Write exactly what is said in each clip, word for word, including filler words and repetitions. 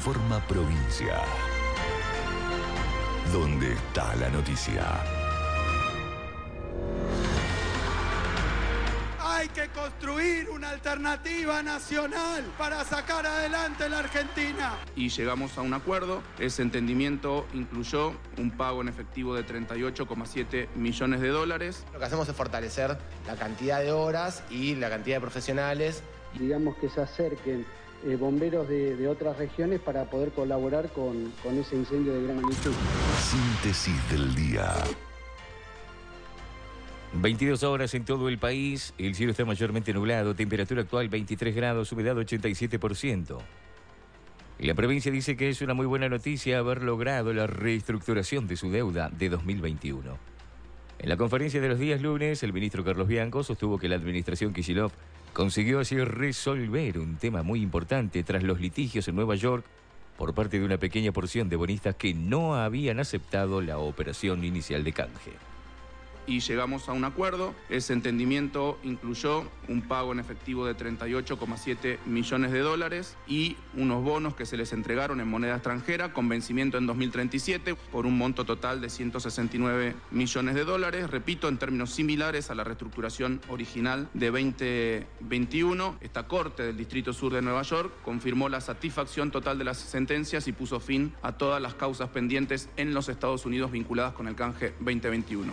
Informa Provincia. ¿Dónde está la noticia? Hay que construir una alternativa nacional para sacar adelante la Argentina. Y llegamos a un acuerdo. Ese entendimiento incluyó un pago en efectivo de treinta y ocho coma siete millones de dólares. Lo que hacemos es fortalecer la cantidad de horas y la cantidad de profesionales. Digamos que se acerquen eh, bomberos de, de otras regiones para poder colaborar con, con ese incendio de gran magnitud. Síntesis del día. veintidós horas en todo el país, el cielo está mayormente nublado, temperatura actual veintitrés grados, humedad ochenta y siete por ciento. La provincia dice que es una muy buena noticia haber logrado la reestructuración de su deuda de dos mil veintiuno. En la conferencia de los días lunes, el ministro Carlos Bianco sostuvo que la administración Kicillof consiguió así resolver un tema muy importante tras los litigios en Nueva York por parte de una pequeña porción de bonistas que no habían aceptado la operación inicial de canje. Y llegamos a un acuerdo. Ese entendimiento incluyó un pago en efectivo de treinta y ocho coma siete millones de dólares y unos bonos que se les entregaron en moneda extranjera con vencimiento en dos mil treinta y siete por un monto total de ciento sesenta y nueve millones de dólares. Repito, en términos similares a la reestructuración original de veinte veintiuno. Esta Corte del Distrito Sur de Nueva York confirmó la satisfacción total de las sentencias y puso fin a todas las causas pendientes en los Estados Unidos vinculadas con el canje veinte veintiuno.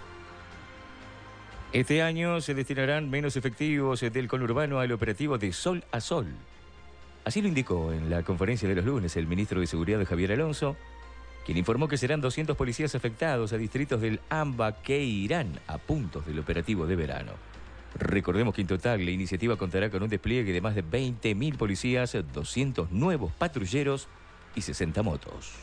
Este año se destinarán menos efectivos del conurbano al operativo de Sol a Sol. Así lo indicó en la conferencia de los lunes el ministro de Seguridad Javier Alonso, quien informó que serán doscientos policías afectados a distritos del AMBA que irán a puntos del operativo de verano. Recordemos que en total la iniciativa contará con un despliegue de más de veinte mil policías, doscientos nuevos patrulleros y sesenta motos.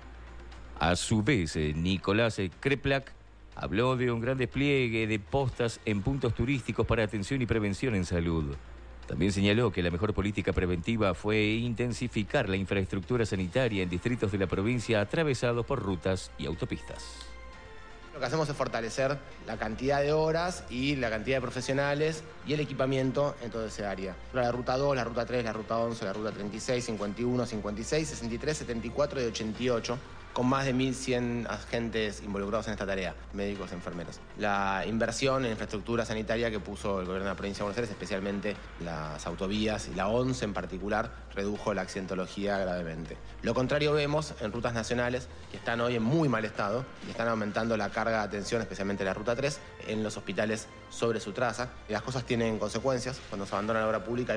A su vez, Nicolás Kreplak habló de un gran despliegue de postas en puntos turísticos para atención y prevención en salud. También señaló que la mejor política preventiva fue intensificar la infraestructura sanitaria en distritos de la provincia atravesados por rutas y autopistas. Lo que hacemos es fortalecer la cantidad de horas y la cantidad de profesionales y el equipamiento en toda esa área. La ruta dos, la ruta tres, la ruta once, la ruta treinta y seis, cincuenta y uno, cincuenta y seis, sesenta y tres, setenta y cuatro y ochenta y ocho, con más de mil cien agentes involucrados en esta tarea, médicos, enfermeros. La inversión en infraestructura sanitaria que puso el gobierno de la provincia de Buenos Aires, especialmente las autovías y la once en particular, redujo la accidentología gravemente. Lo contrario vemos en rutas nacionales que están hoy en muy mal estado y están aumentando la carga de atención, especialmente la ruta tres, en los hospitales sobre su traza. Y las cosas tienen consecuencias cuando se abandona la obra pública.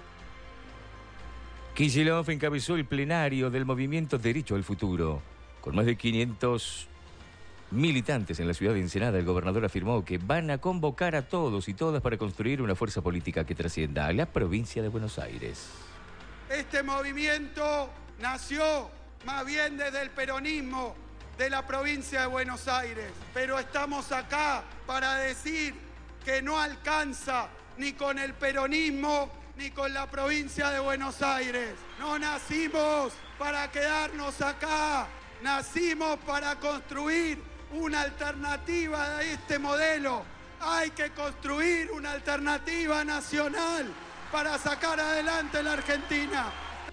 Kicillof encabezó el plenario del movimiento Derecho al Futuro. Con más de quinientos militantes en la ciudad de Ensenada, el gobernador afirmó que van a convocar a todos y todas para construir una fuerza política que trascienda a la provincia de Buenos Aires. Este movimiento nació más bien desde el peronismo de la provincia de Buenos Aires, pero estamos acá para decir que no alcanza ni con el peronismo ni con la provincia de Buenos Aires. No nacimos para quedarnos acá. Nacimos para construir una alternativa a este modelo. Hay que construir una alternativa nacional para sacar adelante la Argentina.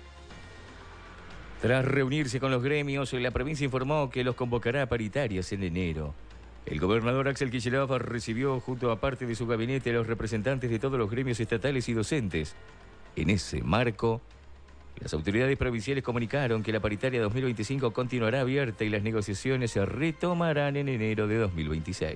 Tras reunirse con los gremios, la provincia informó que los convocará a paritarias en enero. El gobernador Axel Kicillof recibió junto a parte de su gabinete a los representantes de todos los gremios estatales y docentes. En ese marco, las autoridades provinciales comunicaron que la paritaria dos mil veinticinco continuará abierta y las negociaciones se retomarán en enero de dos mil veintiséis.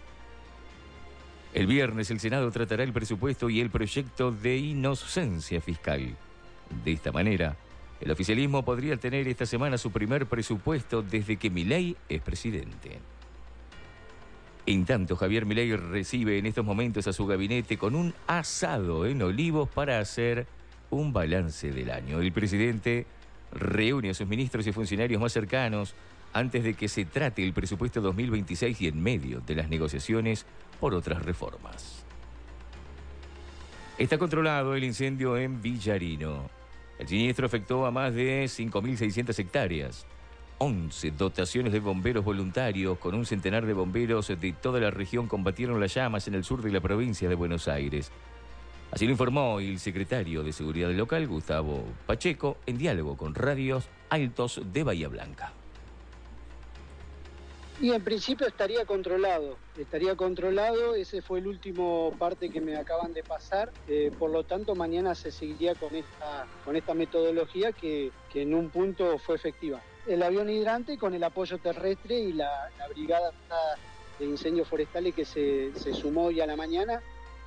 El viernes el Senado tratará el presupuesto y el proyecto de inocencia fiscal. De esta manera, el oficialismo podría tener esta semana su primer presupuesto desde que Milei es presidente. En tanto, Javier Milei recibe en estos momentos a su gabinete con un asado en Olivos para hacer un balance del año. El presidente reúne a sus ministros y funcionarios más cercanos antes de que se trate el presupuesto dos mil veintiséis y en medio de las negociaciones por otras reformas. Está controlado el incendio en Villarino. El siniestro afectó a más de cinco mil seiscientas hectáreas. once dotaciones de bomberos voluntarios con un centenar de bomberos de toda la región combatieron las llamas en el sur de la provincia de Buenos Aires. Así lo informó el secretario de Seguridad Local, Gustavo Pacheco, en diálogo con Radios Altos de Bahía Blanca. Y en principio estaría controlado, estaría controlado, ese fue el último parte que me acaban de pasar, eh, por lo tanto mañana se seguiría con esta, con esta metodología que, que en un punto fue efectiva. El avión hidrante con el apoyo terrestre y la, la brigada de incendios forestales que se, se sumó hoy a la mañana.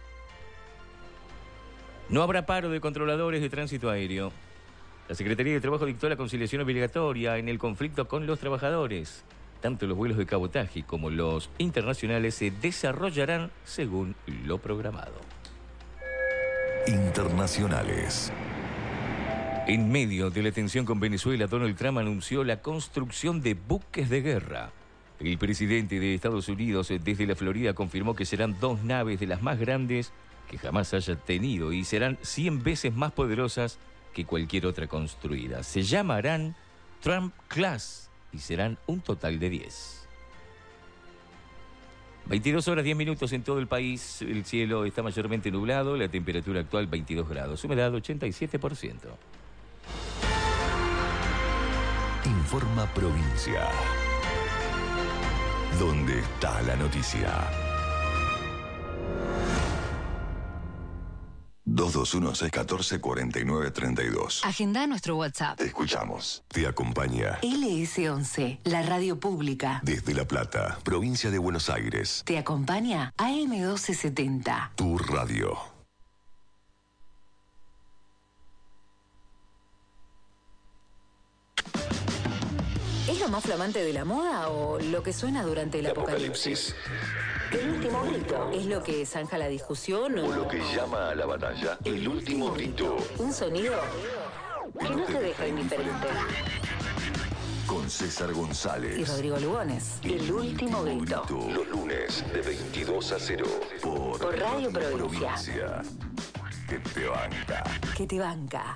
No habrá paro de controladores de tránsito aéreo. La Secretaría de Trabajo dictó la conciliación obligatoria en el conflicto con los trabajadores. Tanto los vuelos de cabotaje como los internacionales se desarrollarán según lo programado. Internacionales. En medio de la tensión con Venezuela, Donald Trump anunció la construcción de buques de guerra. El presidente de Estados Unidos desde la Florida confirmó que serán dos naves de las más grandes que jamás haya tenido y serán cien veces más poderosas que cualquier otra construida. Se llamarán Trump Class y serán un total de diez. veintidós horas diez minutos en todo el país. El cielo está mayormente nublado. La temperatura actual veintidós grados. Humedad ochenta y siete por ciento. Informa Provincia. ¿Dónde está la noticia? dos dos uno, seis uno cuatro, cuatro nueve tres dos. Agenda nuestro WhatsApp. Te escuchamos. Te acompaña L S once, la radio pública. desde La Plata, provincia de Buenos Aires. Te acompaña A M doce setenta. Tu radio. ¿Es lo más flamante de la moda o lo que suena durante el apocalipsis? El último grito. ¿Es lo que zanja la discusión o, O lo que llama a la batalla el último grito. un sonido que no te deja indiferente? Con César González. Y Rodrigo Lugones. El último grito. Los lunes de veintidós a cero. Por, Por Radio Provincia. Provincia. Que te banca. Que te banca.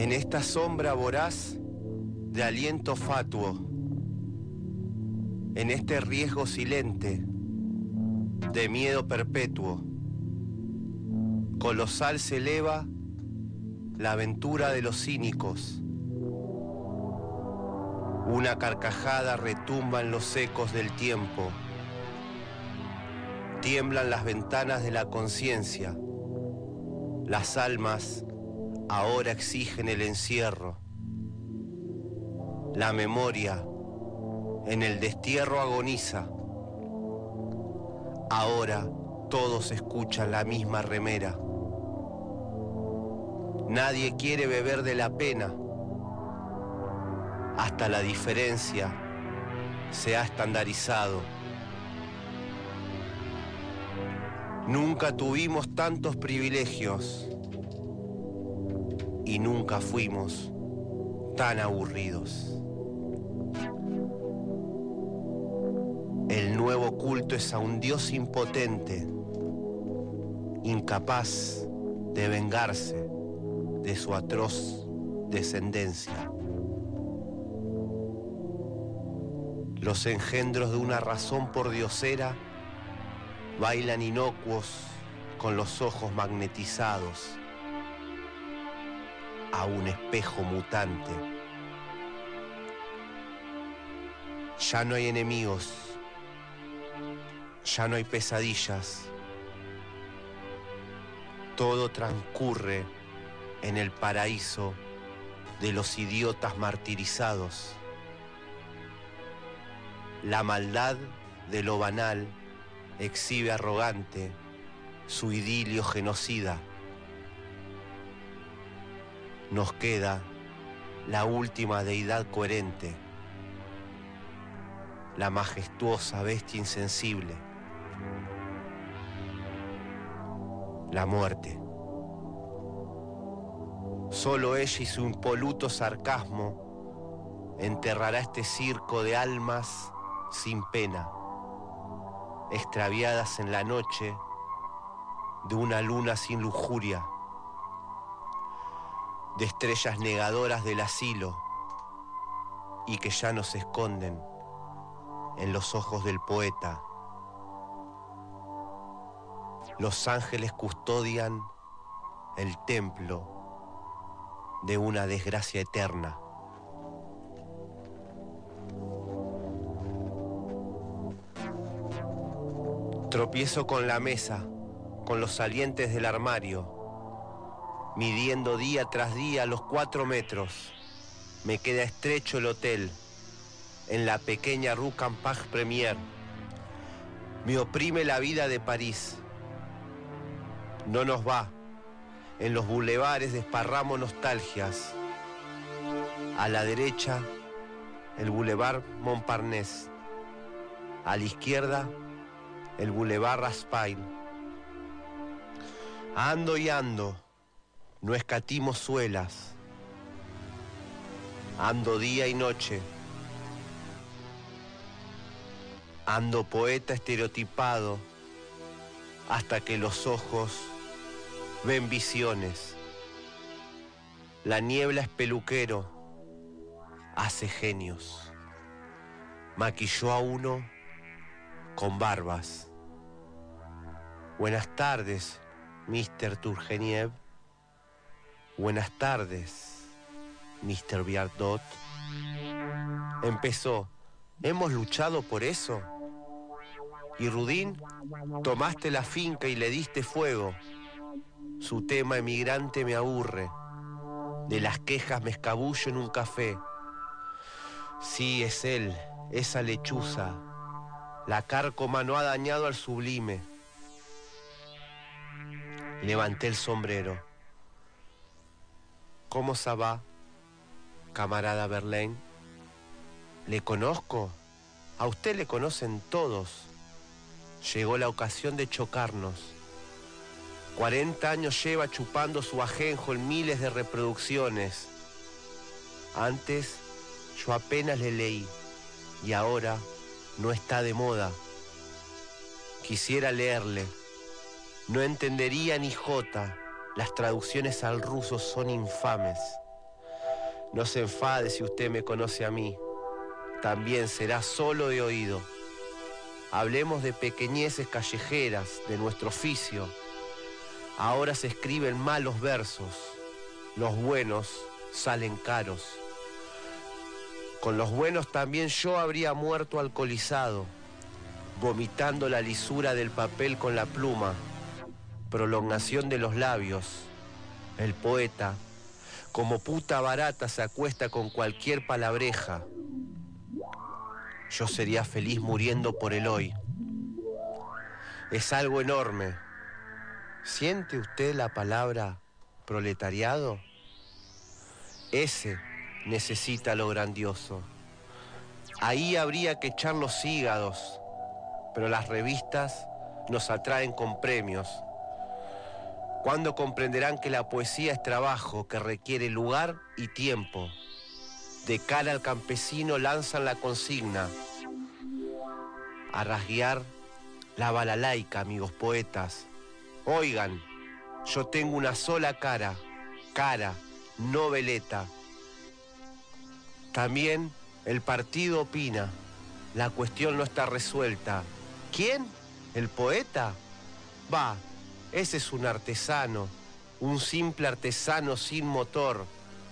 En esta sombra voraz de aliento fatuo, en este riesgo silente de miedo perpetuo, colosal se eleva la aventura de los cínicos. Una carcajada retumba en los ecos del tiempo. Tiemblan las ventanas de la conciencia. Las almas ahora exigen el encierro. La memoria en el destierro agoniza. Ahora todos escuchan la misma remera. Nadie quiere beber de la pena. Hasta la diferencia se ha estandarizado. Nunca tuvimos tantos privilegios y nunca fuimos tan aburridos. El nuevo culto es a un Dios impotente, incapaz de vengarse de su atroz descendencia. Los engendros de una razón pordiosera bailan inocuos con los ojos magnetizados a un espejo mutante. Ya no hay enemigos, ya no hay pesadillas. Todo transcurre en el paraíso de los idiotas martirizados. La maldad de lo banal exhibe arrogante su idilio genocida. Nos queda la última deidad coherente, la majestuosa bestia insensible, la muerte. Solo ella y su impoluto sarcasmo enterrará este circo de almas sin pena, extraviadas en la noche de una luna sin lujuria, de estrellas negadoras del asilo y que ya no se esconden en los ojos del poeta. Los ángeles custodian el templo de una desgracia eterna. Tropiezo con la mesa, con los salientes del armario, midiendo día tras día los cuatro metros. Me queda estrecho el hotel, en la pequeña Rue Campagne Premier. Me oprime la vida de París. No nos va. En los bulevares desparramos nostalgias. A la derecha, el Boulevard Montparnasse. A la izquierda, el Boulevard Raspail. Ando y ando, no escatimo suelas. Ando día y noche. Ando poeta estereotipado hasta que los ojos ven visiones. La niebla es peluquero, hace genios. Maquilló a uno con barbas. Buenas tardes, mister Turgeniev. Buenas tardes, mister Viardot. Empezó. ¿Hemos luchado por eso? Y Rudín, tomaste la finca y le diste fuego. Su tema emigrante me aburre. De las quejas me escabullo en un café. Sí, es él, esa lechuza. La cárcoma no ha dañado al sublime. Levanté el sombrero. ¿Cómo se va, camarada Verlaine? ¿Le conozco? A usted le conocen todos. Llegó la ocasión de chocarnos. Cuarenta años lleva chupando su ajenjo en miles de reproducciones. Antes yo apenas le leí y ahora no está de moda. Quisiera leerle. No entendería ni jota. Las traducciones al ruso son infames. No se enfade si usted me conoce a mí. También será solo de oído. Hablemos de pequeñeces callejeras, de nuestro oficio. Ahora se escriben malos versos. Los buenos salen caros. Con los buenos también yo habría muerto alcoholizado, vomitando la lisura del papel con la pluma, prolongación de los labios. El poeta, como puta barata, se acuesta con cualquier palabreja. Yo sería feliz muriendo por el hoy. Es algo enorme. ¿Siente usted la palabra proletariado? Ese necesita lo grandioso. Ahí habría que echar los hígados, pero las revistas nos atraen con premios. ¿Cuándo comprenderán que la poesía es trabajo que requiere lugar y tiempo? De cara al campesino lanzan la consigna: a rasguear la balalaica, amigos poetas. Oigan, yo tengo una sola cara, cara, no veleta. También el partido opina, la cuestión no está resuelta. ¿Quién? ¿El poeta? Va, ese es un artesano, un simple artesano sin motor.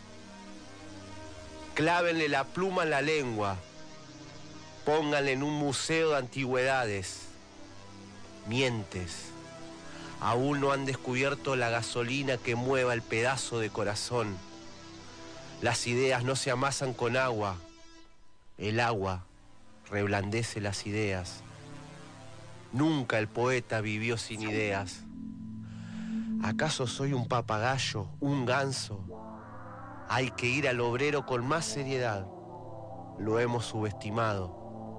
Clávenle la pluma en la lengua, pónganle en un museo de antigüedades. Mientes. Aún no han descubierto la gasolina que mueva el pedazo de corazón. Las ideas no se amasan con agua. El agua reblandece las ideas. Nunca el poeta vivió sin ideas. ¿Acaso soy un papagayo, un ganso? Hay que ir al obrero con más seriedad. Lo hemos subestimado.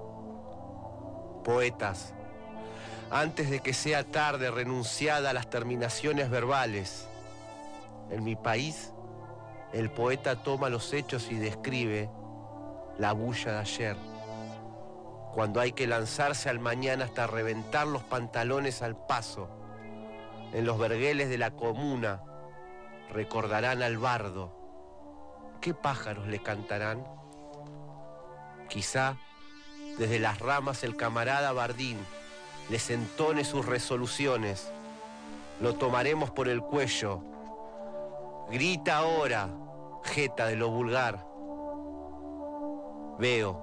Poetas, antes de que sea tarde, renunciad a las terminaciones verbales. En mi país, el poeta toma los hechos y describe la bulla de ayer. Cuando hay que lanzarse al mañana hasta reventar los pantalones al paso. En los vergueles de la comuna recordarán al bardo. ¿Qué pájaros le cantarán? Quizá desde las ramas el camarada Bardín les entone sus resoluciones. Lo tomaremos por el cuello. Grita ahora, jeta de lo vulgar. Veo.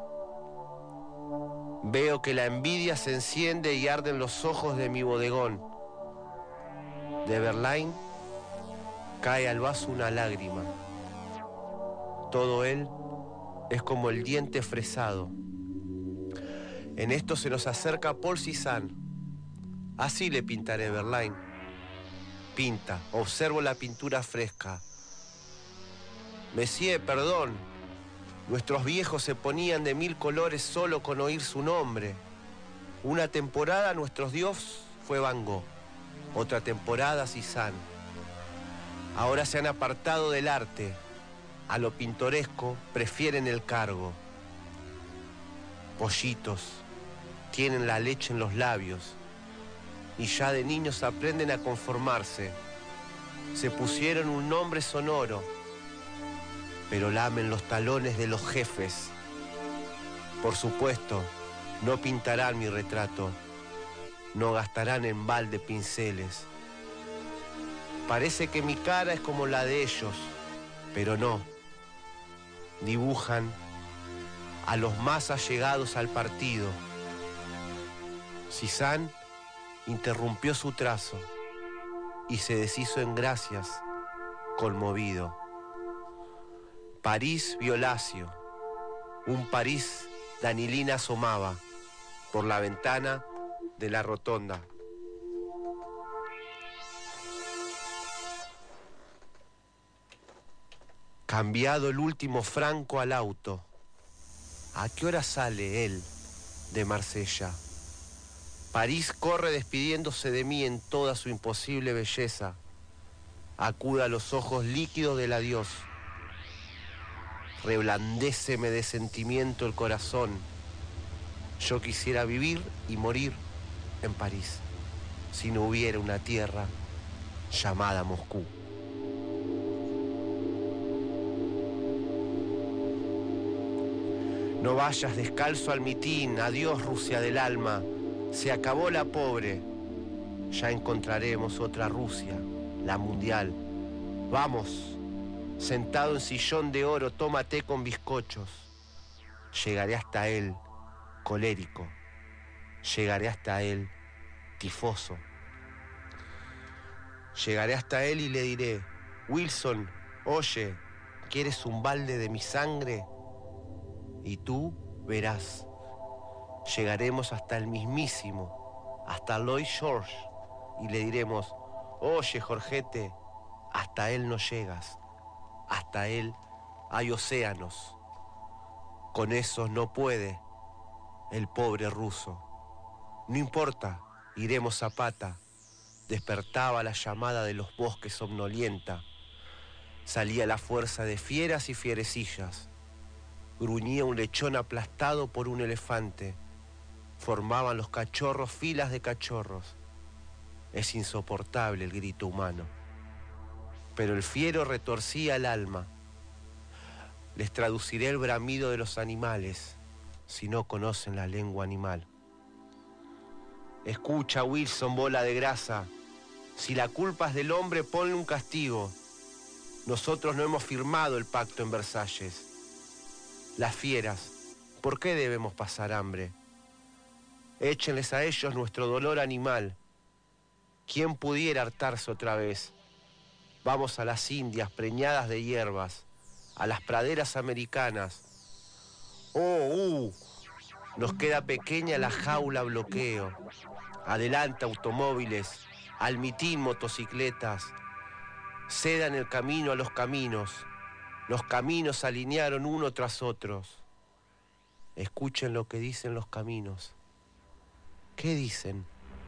Veo que la envidia se enciende y arden los ojos de mi bodegón. De Verlaine cae al vaso una lágrima. Todo él es como el diente fresado. En esto se nos acerca Paul Cézanne. Así le pintaré Verlaine. Pinta, observo la pintura fresca. Messier, perdón. Nuestros viejos se ponían de mil colores solo con oír su nombre. Una temporada nuestros dios fue Van Gogh. Otra temporada Cézanne. Ahora se han apartado del arte. A lo pintoresco prefieren el cargo. Pollitos, tienen la leche en los labios y ya de niños aprenden a conformarse. Se pusieron un nombre sonoro, pero lamen los talones de los jefes. Por supuesto, no pintarán mi retrato, no gastarán en balde pinceles. Parece que mi cara es como la de ellos, pero no. Dibujan a los más allegados al partido. Cézanne interrumpió su trazo y se deshizo en gracias, conmovido. París vio Lacio, un París Danilina asomaba por la ventana de la rotonda. Cambiado el último franco al auto. ¿A qué hora sale él de Marsella? París corre despidiéndose de mí en toda su imposible belleza. Acuda a los ojos líquidos del adiós. Reblandéceme de sentimiento el corazón. Yo quisiera vivir y morir en París, si no hubiera una tierra llamada Moscú. No vayas descalzo al mitin, adiós Rusia del alma, se acabó la pobre. Ya encontraremos otra Rusia, la mundial. Vamos, sentado en sillón de oro, tómate con bizcochos. Llegaré hasta él, colérico. Llegaré hasta él, tifoso. Llegaré hasta él y le diré, Wilson, oye, ¿quieres un balde de mi sangre? Y tú verás. Llegaremos hasta el mismísimo, hasta Lloyd George, y le diremos, oye, Jorgete, hasta él no llegas, hasta él hay océanos. Con esos no puede el pobre ruso. No importa, iremos a pata. Despertaba la llamada de los bosques somnolienta. Salía la fuerza de fieras y fierecillas. Gruñía un lechón aplastado por un elefante. Formaban los cachorros filas de cachorros. Es insoportable el grito humano. Pero el fiero retorcía el alma. Les traduciré el bramido de los animales, si no conocen la lengua animal. Escucha, Wilson, bola de grasa. Si la culpa es del hombre, ponle un castigo. Nosotros no hemos firmado el pacto en Versalles. Las fieras, ¿por qué debemos pasar hambre? Échenles a ellos nuestro dolor animal. ¿Quién pudiera hartarse otra vez? Vamos a las Indias preñadas de hierbas, a las praderas americanas. ¡Oh, uh! Nos queda pequeña la jaula bloqueo. Adelante automóviles, al mitin motocicletas. Cedan el camino a los caminos. Los caminos se alinearon uno tras otros. Escuchen lo que dicen los caminos. ¿Qué dicen?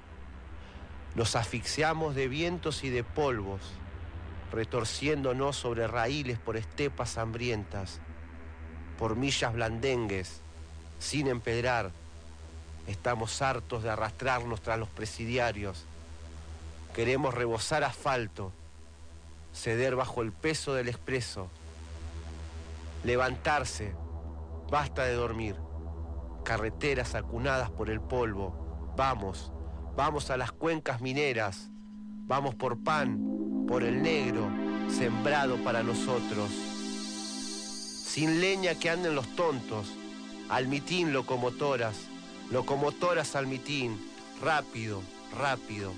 Nos asfixiamos de vientos y de polvos, retorciéndonos sobre raíles por estepas hambrientas, por millas blandengues, sin empedrar. Estamos hartos de arrastrarnos tras los presidiarios. Queremos rebosar asfalto, ceder bajo el peso del expreso, levantarse, basta de dormir. Carreteras acunadas por el polvo. Vamos, vamos a las cuencas mineras. Vamos por pan, por el negro, sembrado para nosotros. Sin leña que anden los tontos. Al mitin locomotoras, locomotoras al mitin. Rápido, rápido.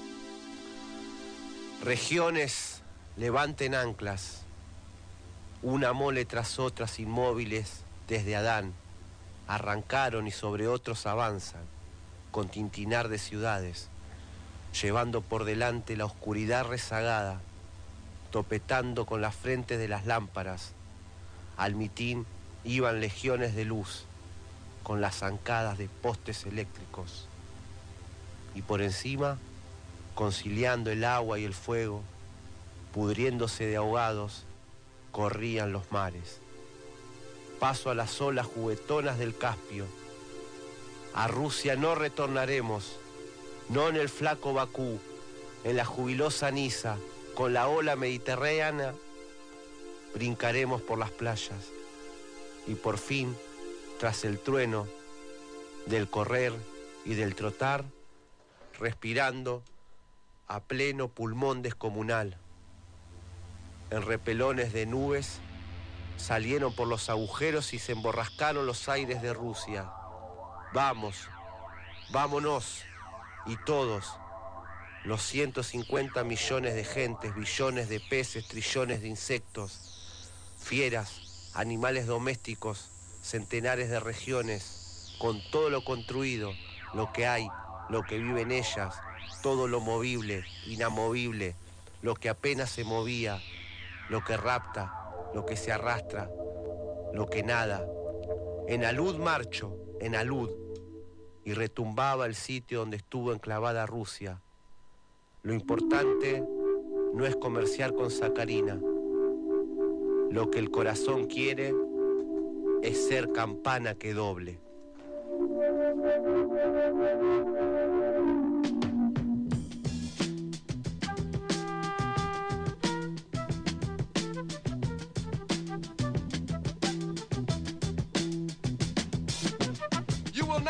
Regiones, levanten anclas. Una mole tras otras inmóviles desde Adán. Arrancaron y sobre otros avanzan, con tintinar de ciudades, llevando por delante la oscuridad rezagada, topetando con la frente de las lámparas. Al mitin iban legiones de luz, con las zancadas de postes eléctricos. Y por encima, conciliando el agua y el fuego, pudriéndose de ahogados, corrían los mares. Paso a las olas juguetonas del Caspio. A Rusia no retornaremos, no en el flaco Bakú, en la jubilosa Niza, con la ola mediterránea, brincaremos por las playas. Y por fin, tras el trueno del correr y del trotar, respirando a pleno pulmón descomunal, en repelones de nubes, salieron por los agujeros y se emborrascaron los aires de Rusia. Vamos, vámonos, y todos, los ciento cincuenta millones de gentes, billones de peces, trillones de insectos, fieras, animales domésticos, centenares de regiones, con todo lo construido, lo que hay, lo que vive en ellas, todo lo movible, inamovible, lo que apenas se movía, lo que rapta, lo que se arrastra, lo que nada. En alud marcho, en alud, y retumbaba el sitio donde estuvo enclavada Rusia. Lo importante no es comerciar con sacarina. Lo que el corazón quiere es ser campana que doble.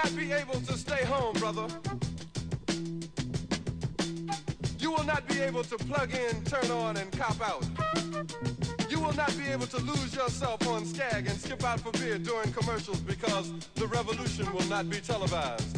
not be able to stay home, brother. You will not be able to plug in, turn on, and cop out. You will not be able to lose yourself on Skag and skip out for beer during commercials because the revolution will not be televised.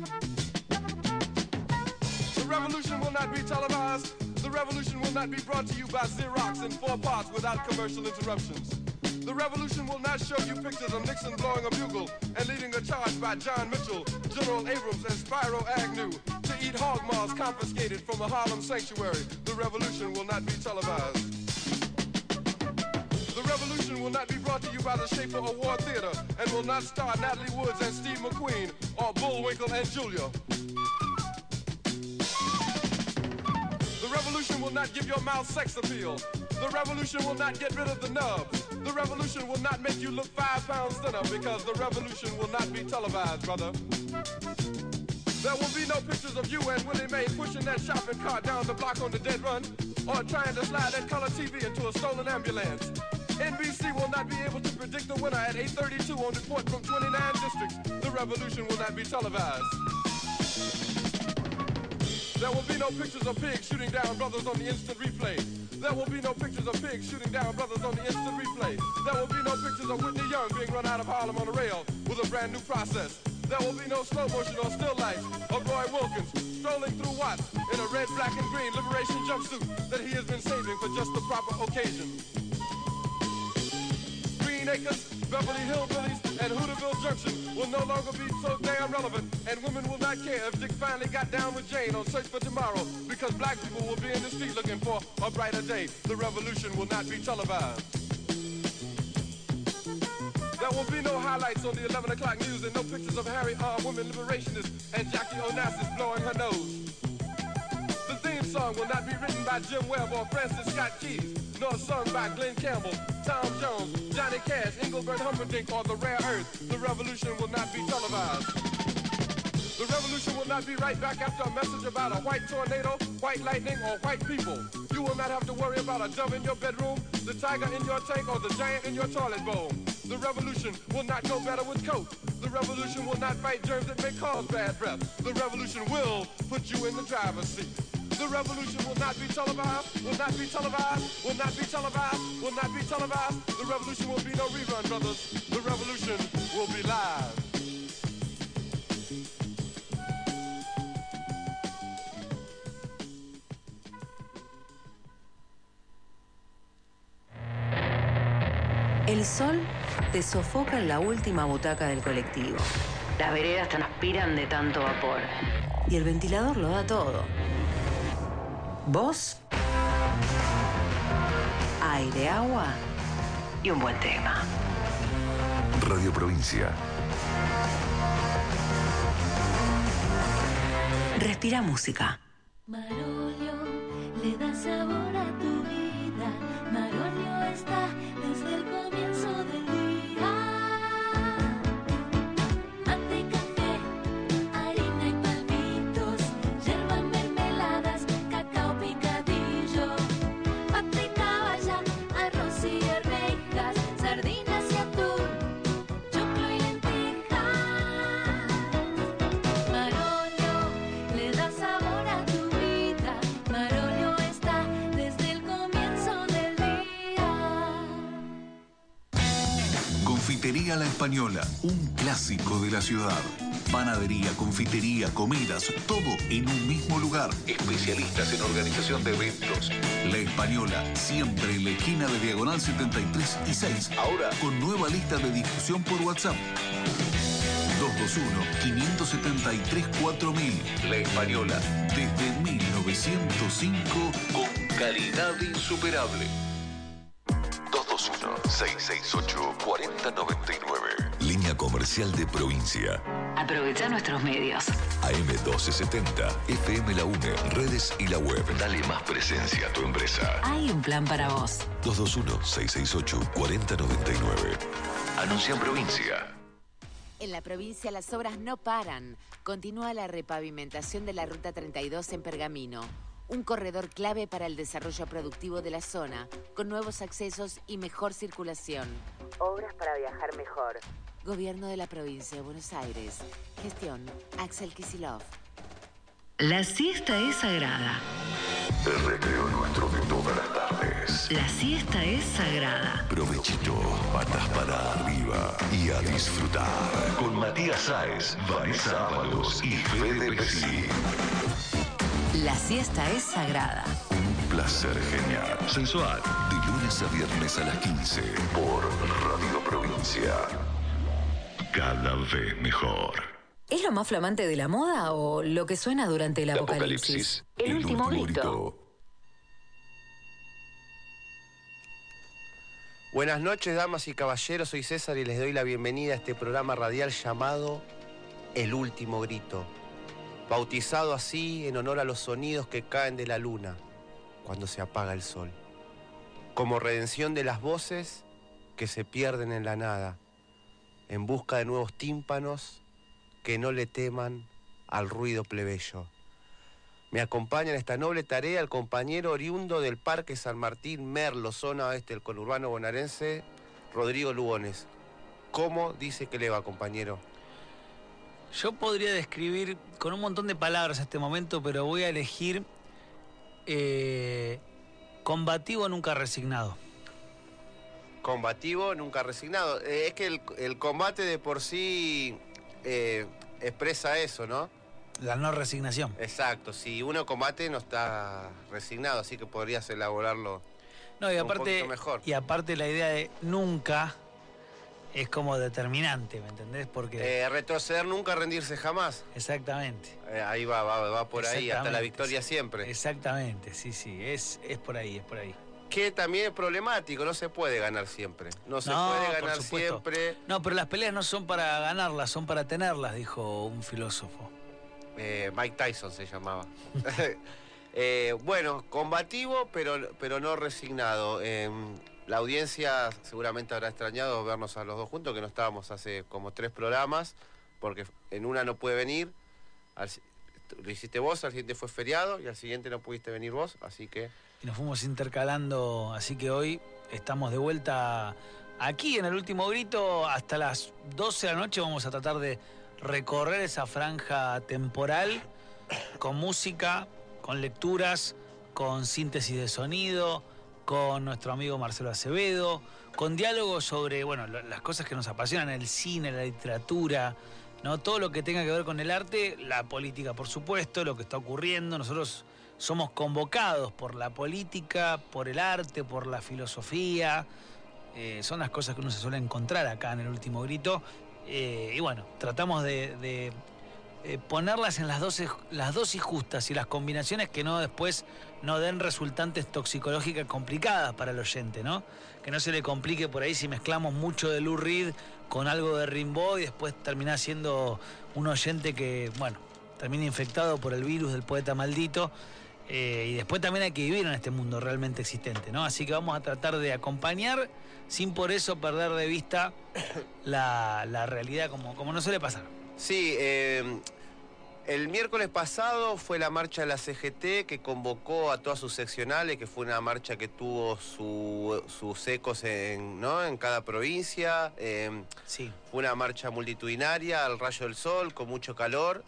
The revolution will not be televised. The revolution will not be brought to you by Xerox in four parts without commercial interruptions. The revolution will not show you pictures of Nixon blowing a bugle and leading a charge by John Mitchell, General Abrams, and Spyro Agnew to eat hog maws confiscated from a Harlem sanctuary. The revolution will not be televised. The revolution will not be brought to you by the Schaefer Award Theater and will not star Natalie Woods and Steve McQueen or Bullwinkle and Julia. The revolution will not give your mouth sex appeal. The revolution will not get rid of the nubs. The revolution will not make you look five pounds thinner because the revolution will not be televised, brother. There will be no pictures of you and Willie Mae pushing that shopping cart down the block on the dead run or trying to slide that color T V into a stolen ambulance. N B C will not be able to predict the winner at eight thirty-two on report from twenty-nine districts. The revolution will not be televised. There will be no pictures of pigs shooting down brothers on the instant replay. There will be no pictures of pigs shooting down brothers on the instant replay. There will be no pictures of Whitney Young being run out of Harlem on a rail with a brand new process. There will be no slow motion or still life of Roy Wilkins strolling through Watts in a red, black, and green liberation jumpsuit that he has been saving for just the proper occasion. Green Acres, Beverly Hillbillies, and Hooterville Junction will no longer be so damn relevant, and women will not care if Dick finally got down with Jane on Search for Tomorrow, because black people will be in the street looking for a brighter day. The revolution will not be televised. There will be no highlights on the eleven o'clock news and no pictures of Harry R. Women Liberationists and Jackie Onassis blowing her nose. The theme song will not be written by Jim Webb or Francis Scott Keys, nor sung by Glenn Campbell, Tom Jones, Johnny Cash, Engelbert Humperdinck, or The Rare Earth. The revolution will not be televised. The revolution will not be right back after a message about a white tornado, white lightning, or white people. You will not have to worry about a dove in your bedroom, the tiger in your tank, or the giant in your toilet bowl. The revolution will not go better with Coke. The revolution will not fight germs that may cause bad breath. The revolution will put you in the driver's seat. The revolution will not be televised, will not be televised, will not be televised, will not be televised. The revolution will be no rerun, brothers. The revolution will be live. El sol te sofoca en la última butaca del colectivo. Las veredas transpiran de tanto vapor. Y el ventilador lo da todo. Vos, aire, agua y un buen tema. Radio Provincia. Respira música. Marolio le da sabor a tu vida. Marolio está desde el comienzo del día. Mate, café, harina y palmitos, yerba, mermeladas, cacao picadillo, pata y caballa, arroz y arvejas, sardinas y atún, choclo y lentejas. Marolio le da sabor a tu vida. Marolio está desde el comienzo del día. Confitería La Española, un clásico de la ciudad. Panadería, confitería, comidas, todo en un mismo lugar. Especialistas en organización de eventos. La Española, siempre en la esquina de Diagonal setenta y tres y seis. Ahora con nueva lista de difusión por WhatsApp. dos dos uno, cinco siete tres, cuatro mil. La Española, desde mil novecientos cinco, con calidad insuperable. dos dos uno, seis seis ocho, cuatro cero nueve nueve. Línea comercial de Provincia. Aprovecha nuestros medios. A M doce setenta, F M La UNE, redes y la web. Dale más presencia a tu empresa. Hay un plan para vos. dos dos uno, seis seis ocho, cuatro cero nueve nueve. Anuncia en Provincia. En la provincia las obras no paran. Continúa la repavimentación de la Ruta treinta y dos en Pergamino. Un corredor clave para el desarrollo productivo de la zona, con nuevos accesos y mejor circulación. Obras para viajar mejor. Gobierno de la Provincia de Buenos Aires. Gestión Axel Kicillof. La siesta es sagrada. El recreo nuestro de todas las tardes. La siesta es sagrada. Provechito, patas para arriba y a disfrutar. Con Matías Sáez, Vanessa Ábalos y Fede Pesci. La siesta es sagrada. Un placer genial. Sensual. De lunes a viernes a las quince. Por Radio Provincia. Cada vez mejor. ¿Es lo más flamante de la moda o lo que suena durante el apocalipsis? apocalipsis. El, el último, último grito. grito. Buenas noches, damas y caballeros. Soy César y les doy la bienvenida a este programa radial llamado El Último Grito. Bautizado así en honor a los sonidos que caen de la luna cuando se apaga el sol. Como redención de las voces que se pierden en la nada, en busca de nuevos tímpanos que no le teman al ruido plebeyo. Me acompaña en esta noble tarea el compañero oriundo del Parque San Martín, Merlo, zona oeste del conurbano bonaerense, Rodrigo Lugones. ¿Cómo dice que le va, compañero? Yo podría describir con un montón de palabras este momento, pero voy a elegir eh, combativo, nunca resignado. Combativo, nunca resignado. Eh, es que el, el combate de por sí eh, expresa eso, ¿no? La no resignación. Exacto, si uno combate no está resignado, así que podrías elaborarlo no, y un aparte, poquito mejor. Y aparte la idea de nunca es como determinante, ¿me entendés? Porque eh, retroceder nunca, rendirse jamás. Exactamente. Eh, ahí va, va, va por ahí, hasta la victoria siempre. Exactamente, sí, sí, es, es por ahí, es por ahí. Que también es problemático, no se puede ganar siempre. No se no, puede ganar siempre. No, pero las peleas no son para ganarlas, son para tenerlas, dijo un filósofo. Eh, Mike Tyson se llamaba. eh, bueno, combativo, pero, pero no resignado. Eh, la audiencia seguramente habrá extrañado vernos a los dos juntos, que no estábamos hace como tres programas, porque en una no puede venir. Al, lo hiciste vos, al siguiente fue feriado y al siguiente no pudiste venir vos, así que... Y nos fuimos intercalando, así que hoy estamos de vuelta aquí en El Último Grito. Hasta las doce de la noche vamos a tratar de recorrer esa franja temporal con música, con lecturas, con síntesis de sonido, con nuestro amigo Marcelo Acevedo, con diálogos sobre, bueno, las cosas que nos apasionan, el cine, la literatura, ¿no? Todo lo que tenga que ver con el arte, la política, por supuesto, lo que está ocurriendo. Nosotros somos convocados por la política, por el arte, por la filosofía. Eh, son las cosas que uno se suele encontrar acá en El Último Grito. Eh, y bueno, tratamos de, de eh, ponerlas en las dosis, las dosis justas y las combinaciones que no después no den resultantes toxicológicas complicadas para el oyente, ¿no? Que no se le complique por ahí si mezclamos mucho de Lou Reed con algo de Rimbaud y después termina siendo un oyente que, bueno, termina infectado por el virus del poeta maldito. Eh, y después también hay que vivir en este mundo realmente existente, ¿no? Así que vamos a tratar de acompañar sin por eso perder de vista la, la realidad como, como no suele pasar. Sí, eh, el miércoles pasado fue la marcha de la C G T que convocó a todas sus seccionales, que fue una marcha que tuvo su, sus ecos en, ¿no? en cada provincia. Eh, sí. Fue una marcha multitudinaria al rayo del sol, con mucho calor.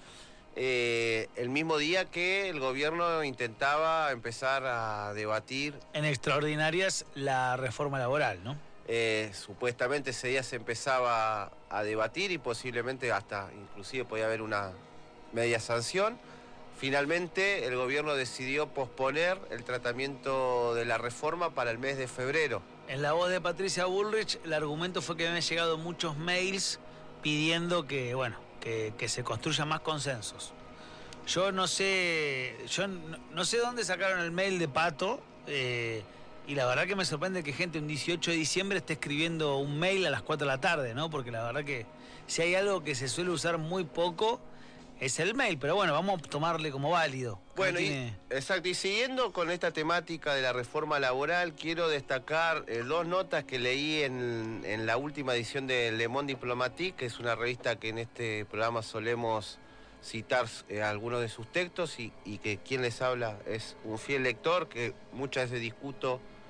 Eh, el mismo día que el gobierno intentaba empezar a debatir... En extraordinarias la reforma laboral, ¿no? Eh, supuestamente ese día se empezaba a debatir y posiblemente hasta inclusive podía haber una media sanción. Finalmente el gobierno decidió posponer el tratamiento de la reforma para el mes de febrero. En la voz de Patricia Bullrich, el argumento fue que me habían llegado muchos mails pidiendo que, bueno, que, que se construyan más consensos. Yo no sé, yo no, no sé dónde sacaron el mail de Pato, eh, y la verdad que me sorprende que gente un dieciocho de diciembre esté escribiendo un mail a las cuatro de la tarde, ¿no? Porque la verdad que si hay algo que se suele usar muy poco es el mail, pero bueno, vamos a tomarle como válido. Bueno, no y, tiene... exacto, y siguiendo con esta temática de la reforma laboral, quiero destacar eh, dos notas que leí en, en la última edición de Le Monde Diplomatique, que es una revista que en este programa solemos citar eh, algunos de sus textos y, y que quien les habla es un fiel lector, que muchas veces discuto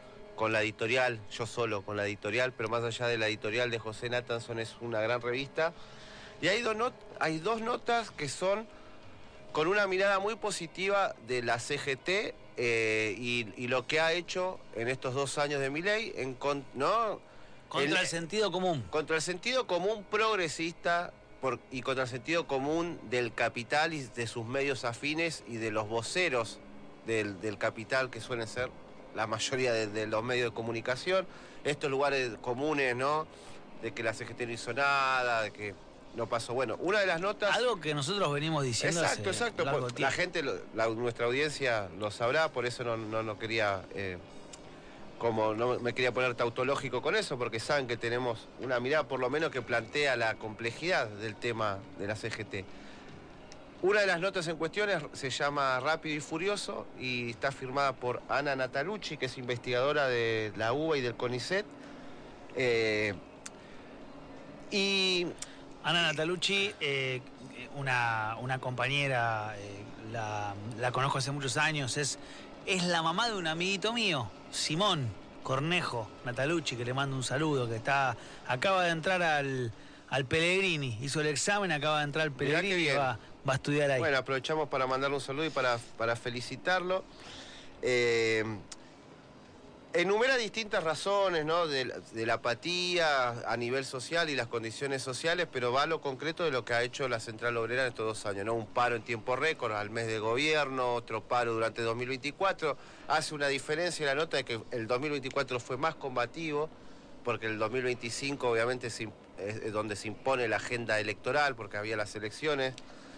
con la editorial, yo solo con la editorial, pero más allá de la editorial de José Nathanson es una gran revista. Y hay dos, not hay dos notas que son con una mirada muy positiva de la C G T eh, y, y lo que ha hecho en estos dos años de Milei, en con, ¿no? Contra el, el sentido común. Contra el sentido común progresista por, y contra el sentido común del capital y de sus medios afines y de los voceros del, del capital, que suelen ser la mayoría de, de los medios de comunicación. Estos lugares comunes, ¿no? De que la C G T no hizo nada, de que no pasó. Bueno, una de las notas... Algo que nosotros venimos diciendo Exacto, hace exacto. largo Pues, tiempo. la gente, la, nuestra audiencia lo sabrá, por eso no, no, no quería... Eh, como no me quería poner tautológico con eso, porque saben que tenemos una mirada por lo menos que plantea la complejidad del tema de la C G T. Una de las notas en cuestión es, se llama Rápido y Furioso y está firmada por Ana Natalucci, que es investigadora de la U B A y del CONICET. Eh, y... Ana Natalucci, eh, una, una compañera, eh, la, la conozco hace muchos años, es, es la mamá de un amiguito mío, Simón Cornejo Natalucci, que le mando un saludo, que está acaba de entrar al, al Pellegrini, hizo el examen, acaba de entrar al Pellegrini y va, va a estudiar ahí. Bueno, aprovechamos para mandarle un saludo y para, para felicitarlo. Eh, enumera distintas razones, ¿no? de, de la apatía a nivel social y las condiciones sociales, pero va a lo concreto de lo que ha hecho la Central Obrera en estos dos años, ¿no? Un paro en tiempo récord al mes de gobierno, otro paro durante dos mil veinticuatro. Hace una diferencia en la nota de que el dos mil veinticuatro fue más combativo, porque el dos mil veinticinco obviamente es, es donde se impone la agenda electoral, porque había las elecciones.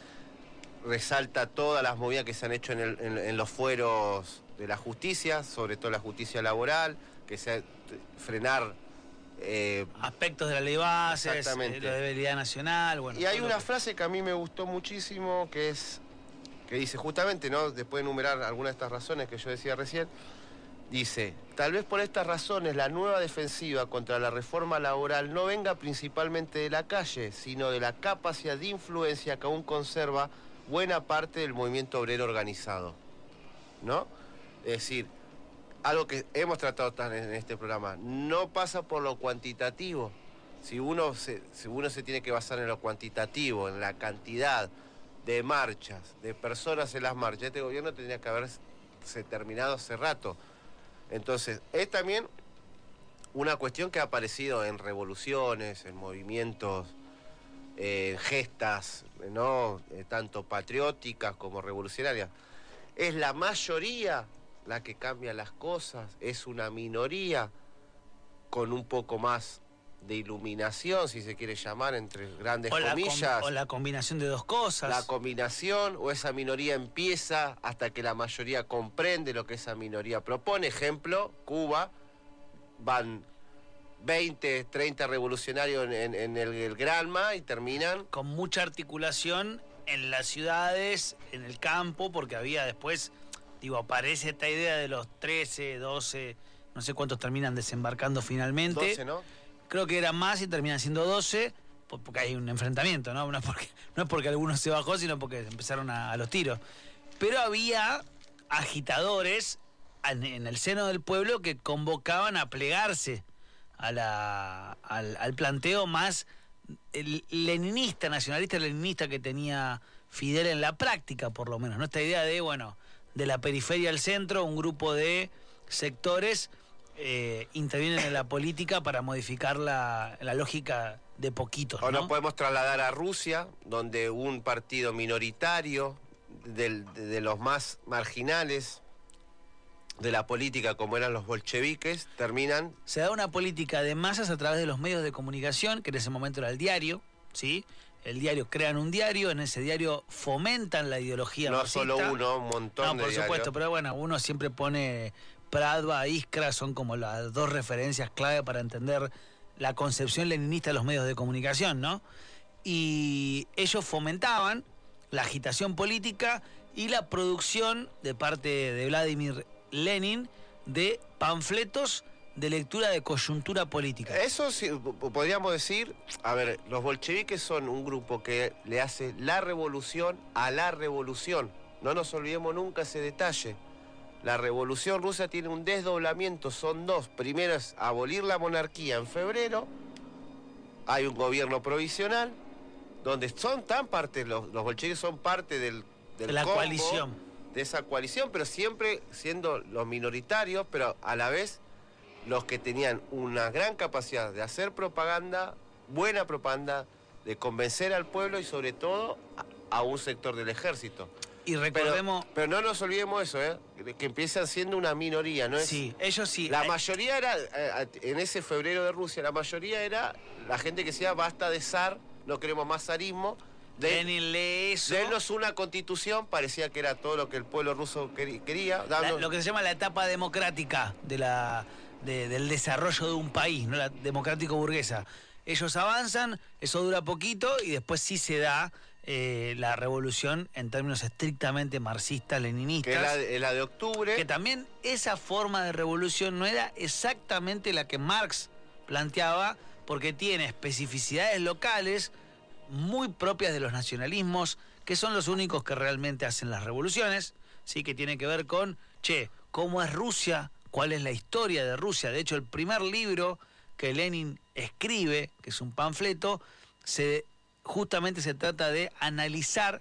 Resalta todas las movidas que se han hecho en, el, en, en los fueros de la justicia, sobre todo la justicia laboral, que sea frenar... Eh, aspectos de la ley base, eh, la debilidad nacional... Bueno, y hay una que... frase que a mí me gustó muchísimo, que es... que dice justamente, ¿no? Después de enumerar algunas de estas razones que yo decía recién, dice, tal vez por estas razones la nueva defensiva contra la reforma laboral no venga principalmente de la calle, sino de la capacidad de influencia que aún conserva buena parte del movimiento obrero organizado, ¿no? Es decir, algo que hemos tratado tan en este programa, no pasa por lo cuantitativo. Si uno se, si uno se tiene que basar en lo cuantitativo, en la cantidad de marchas, de personas en las marchas, este gobierno tendría que haberse terminado hace rato. Entonces, es también una cuestión que ha aparecido en revoluciones, en movimientos, eh, en gestas, ¿no? Eh, tanto patrióticas como revolucionarias. Es la mayoría la que cambia las cosas, es una minoría con un poco más de iluminación, si se quiere llamar, entre grandes o comillas. La com o la combinación de dos cosas. La combinación, o esa minoría empieza hasta que la mayoría comprende lo que esa minoría propone. Ejemplo, Cuba, van veinte, treinta revolucionarios en, en, en el, el Granma y terminan... Con mucha articulación en las ciudades, en el campo, porque había después... Digo, aparece esta idea de los trece, doce, no sé cuántos terminan desembarcando finalmente. doce, ¿no? Creo que eran más y terminan siendo doce, porque hay un enfrentamiento, ¿no? No es porque, no es porque alguno se bajó, sino porque empezaron a, a los tiros. Pero había agitadores en, en el seno del pueblo que convocaban a plegarse a la, al, al planteo más el leninista, nacionalista leninista que tenía Fidel en la práctica, por lo menos, ¿no? Esta idea de, bueno... de la periferia al centro, un grupo de sectores eh, intervienen en la política para modificar la, la lógica de poquitos, ¿no? O nos podemos trasladar a Rusia, donde un partido minoritario, del, de, de los más marginales de la política, como eran los bolcheviques, terminan... Se da una política de masas a través de los medios de comunicación, que en ese momento era el diario, ¿sí? El diario, crean un diario, en ese diario fomentan la ideología No marxista. solo uno, un montón no, de por diarios. supuesto, pero bueno, uno siempre pone Pradva, Iskra, son como las dos referencias clave para entender la concepción leninista de los medios de comunicación, ¿no? Y ellos fomentaban la agitación política y la producción de parte de Vladimir Lenin de panfletos de lectura de coyuntura política. Eso sí, podríamos decir, a ver, los bolcheviques son un grupo que le hace la revolución a la revolución. No nos olvidemos nunca ese detalle. La revolución rusa tiene un desdoblamiento, son dos. Primero es abolir la monarquía en febrero. Hay un gobierno provisional, donde son tan parte, los, los bolcheviques son parte del, del de la combo, coalición. De esa coalición, pero siempre siendo los minoritarios, pero a la vez los que tenían una gran capacidad de hacer propaganda, buena propaganda, de convencer al pueblo y sobre todo a, a un sector del ejército. Y recordemos... Pero, pero no nos olvidemos eso, ¿eh? Que empiezan siendo una minoría, ¿no es? Sí, ellos sí. La mayoría era, eh, en ese febrero de Rusia, la mayoría era la gente que decía basta de zar, no queremos más zarismo. Lenin lee eso. Denos una constitución, parecía que era todo lo que el pueblo ruso quería. La, lo que se llama la etapa democrática de la, de, del desarrollo de un país, ¿no? La democrático-burguesa. Ellos avanzan, eso dura poquito y después sí se da eh, la revolución en términos estrictamente marxistas, leninistas. Que es la, de, la de octubre. Que también esa forma de revolución no era exactamente la que Marx planteaba, porque tiene especificidades locales muy propias de los nacionalismos, que son los únicos que realmente hacen las revoluciones, ¿sí? Que tiene que ver con, che, ¿cómo es Rusia? ¿Cuál es la historia de Rusia? De hecho, el primer libro que Lenin escribe, que es un panfleto, se, justamente se trata de analizar,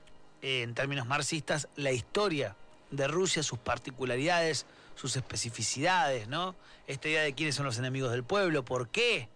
eh, en términos marxistas, la historia de Rusia, sus particularidades, sus especificidades, ¿no? Esta idea de quiénes son los enemigos del pueblo, por qué,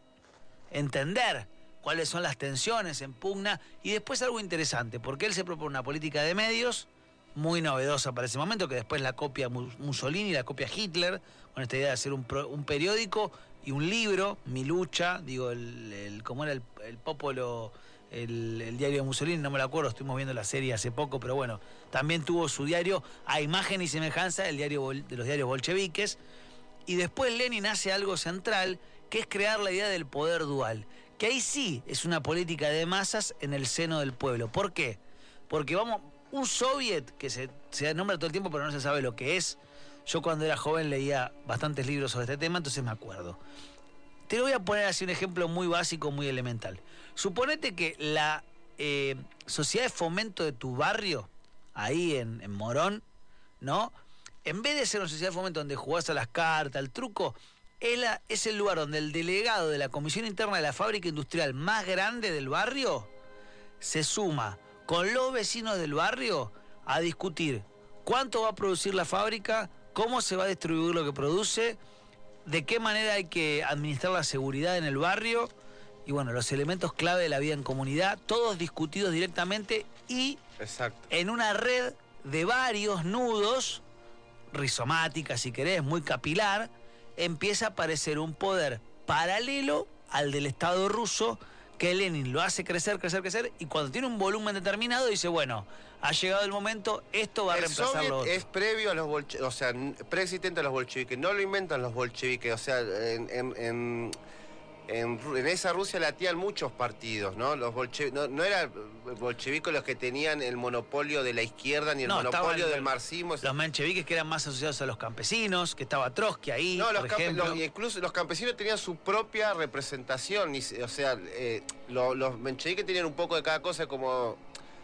entender cuáles son las tensiones en pugna, y después algo interesante, porque él se propone una política de medios muy novedosa para ese momento, que después la copia Mussolini, la copia Hitler, con esta idea de hacer un, pro, un periódico y un libro, Mi Lucha, digo, el, el ¿cómo era el, el Popolo, el, el diario de Mussolini? No me lo acuerdo, estuvimos viendo la serie hace poco, pero bueno, también tuvo su diario a imagen y semejanza, el diario de los diarios bolcheviques, y después Lenin hace algo central, que es crear la idea del poder dual, que ahí sí es una política de masas en el seno del pueblo. ¿Por qué? Porque vamos, un soviet, que se, se nombra todo el tiempo pero no se sabe lo que es. Yo cuando era joven leía bastantes libros sobre este tema, entonces me acuerdo. Te voy a poner así un ejemplo muy básico, muy elemental. Suponete que la eh, sociedad de fomento de tu barrio, ahí en, en Morón, ¿no? En vez de ser una sociedad de fomento donde jugás a las cartas, al truco, es, la, es el lugar donde el delegado de la comisión interna de la fábrica industrial más grande del barrio se suma con los vecinos del barrio a discutir cuánto va a producir la fábrica, cómo se va a distribuir lo que produce, de qué manera hay que administrar la seguridad en el barrio y bueno, los elementos clave de la vida en comunidad, todos discutidos directamente y Exacto. en una red de varios nudos, rizomática si querés, muy capilar, empieza a aparecer un poder paralelo al del Estado ruso, que Lenin lo hace crecer, crecer, crecer, y cuando tiene un volumen determinado dice, bueno, ha llegado el momento, esto va a el reemplazar lo otro. Es previo a los bolcheviques, o sea, preexistente a los bolcheviques, no lo inventan los bolcheviques, o sea, en, en, en, en, en esa Rusia latían muchos partidos, ¿no? Los bolcheviques, no, no eran bolcheviques los que tenían el monopolio de la izquierda ni el no, monopolio del el, marxismo. Los mencheviques que eran más asociados a los campesinos, que estaba Trotsky ahí, no, por los ejemplo. Los, incluso los campesinos tenían su propia representación, y, o sea, eh, lo, los mencheviques tenían un poco de cada cosa, como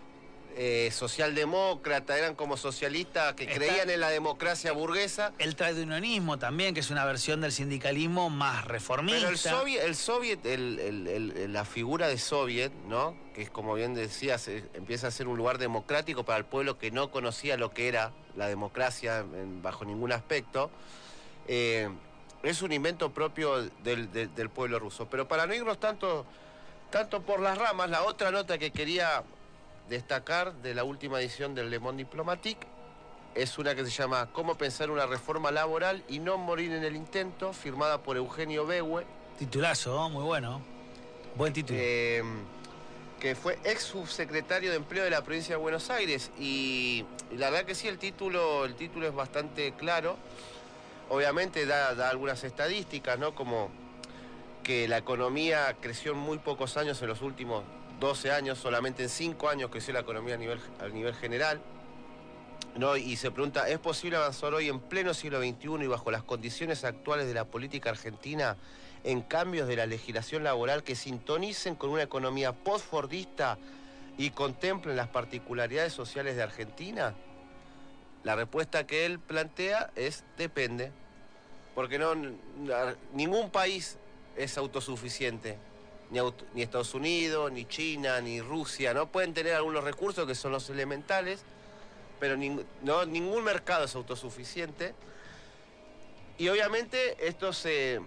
eh, socialdemócrata, eran como socialistas que Está creían en la democracia burguesa. El traidunionismo también, que es una versión del sindicalismo más reformista. Pero el soviet, el soviet el, el, el, la figura de soviet, ¿no? Que es, como bien decías, empieza a ser un lugar democrático para el pueblo que no conocía lo que era la democracia en, bajo ningún aspecto. Eh, es un invento propio del, del, del pueblo ruso. Pero para no irnos tanto, tanto por las ramas, la otra nota que quería destacar de la última edición del Le Monde Diplomatique es una que se llama Cómo pensar una reforma laboral y no morir en el intento, firmada por Eugenio Beue. Titulazo, muy bueno. Buen título. Eh, que fue ex subsecretario de Empleo de la provincia de Buenos Aires. Y, y la verdad que sí, el título, el título es bastante claro. Obviamente da, da algunas estadísticas, ¿no? Como que la economía creció en muy pocos años, en los últimos doce años, solamente en cinco años creció la economía a nivel, a nivel general, ¿no? Y se pregunta, ¿es posible avanzar hoy en pleno siglo veintiuno y bajo las condiciones actuales de la política argentina en cambios de la legislación laboral que sintonicen con una economía postfordista y contemplen las particularidades sociales de Argentina? la respuesta que él plantea es depende, porque no, ningún país es autosuficiente, ni, auto, ni Estados Unidos, ni China, ni Rusia, ¿no? Pueden tener algunos recursos que son los elementales, pero ning, no, ningún mercado es autosuficiente. Y obviamente esto se,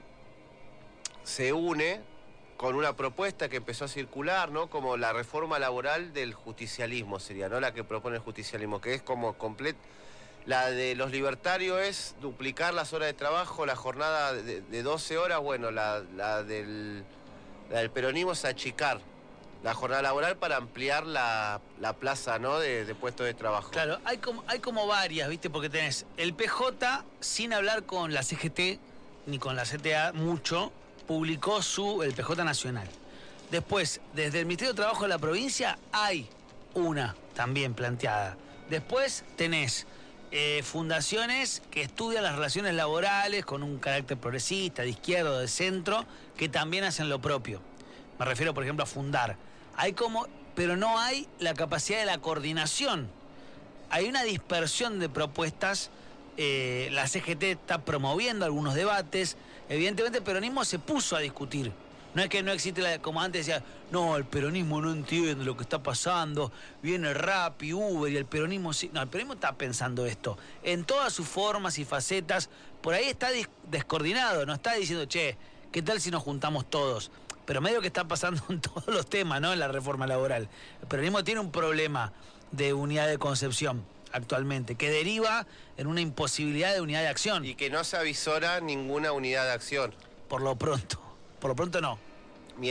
se une con una propuesta que empezó a circular, ¿no? Como la reforma laboral del justicialismo sería, ¿no? La que propone el justicialismo, que es como completo. La de los libertarios es duplicar las horas de trabajo, la jornada de, de doce horas, bueno, la, la, del, la del peronismo es achicar la jornada laboral para ampliar la, la plaza, ¿no? de, de puestos de trabajo. Claro, hay como, hay como varias, ¿viste? Porque tenés el P J, sin hablar con la C G T ni con la C T A mucho, publicó su, el P J Nacional. Después, desde el Ministerio de Trabajo de la provincia, hay una también planteada. Después tenés eh, fundaciones que estudian las relaciones laborales con un carácter progresista, de izquierda o de centro, que también hacen lo propio. Me refiero, por ejemplo, a Fundar. Hay como, pero no hay la capacidad de la coordinación. Hay una dispersión de propuestas. Eh, la C G T está promoviendo algunos debates. Evidentemente el peronismo se puso a discutir. No es que no existe, la, como antes decía, no, el peronismo no entiende lo que está pasando, viene Rappi, Uber y el peronismo sí. No, el peronismo está pensando esto en todas sus formas y facetas. Por ahí está descoordinado, no está diciendo, che, ¿qué tal si nos juntamos todos? Pero medio que está pasando en todos los temas, ¿no? En la reforma laboral. El peronismo tiene un problema de unidad de concepción actualmente, que deriva en una imposibilidad de unidad de acción. Y que no se avisora ninguna unidad de acción. Por lo pronto. Por lo pronto no. Y,